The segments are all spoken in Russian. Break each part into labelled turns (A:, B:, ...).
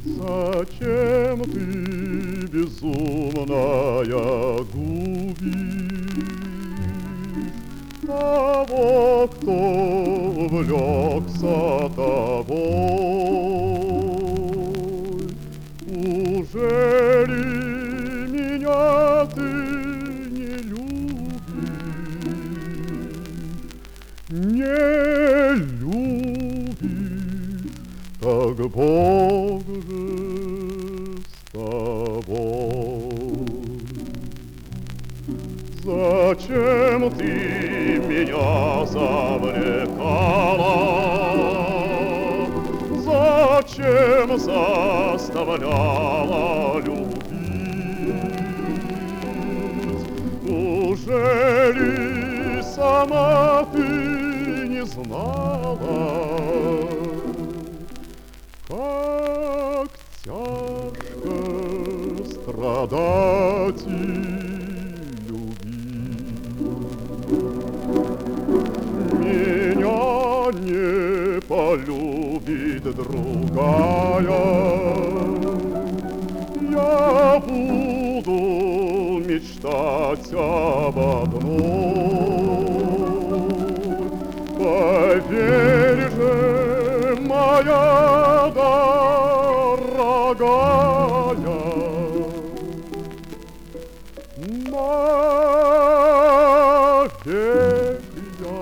A: Зачем ты, безумная, губишь того, кто увлекся тобой? Ужели меня ты не любишь? Не любишь, так Бог же с тобой. Зачем ты меня завлекала? Зачем заставляла любить? Ужели сама ты не знала, как тяжко страдать и любить? Меня не полюбит другая, я буду мечтать об одной. Поверь же, моя дорогая, навек я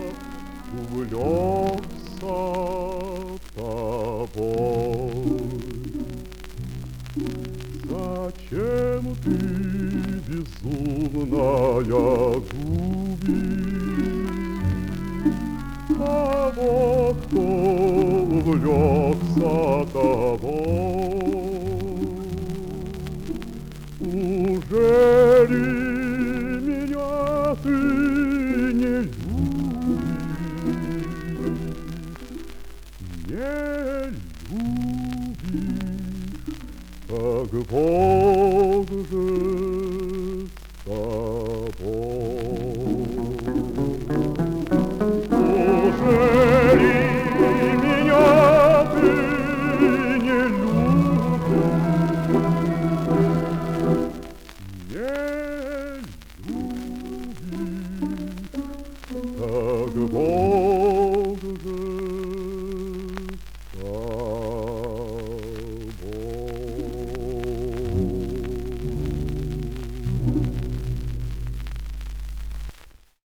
A: увлекся тобой. Зачем ты, безумная, губишь того, кто увлекся тобой? Ужели меня ты не любишь? Не любишь, как Бог же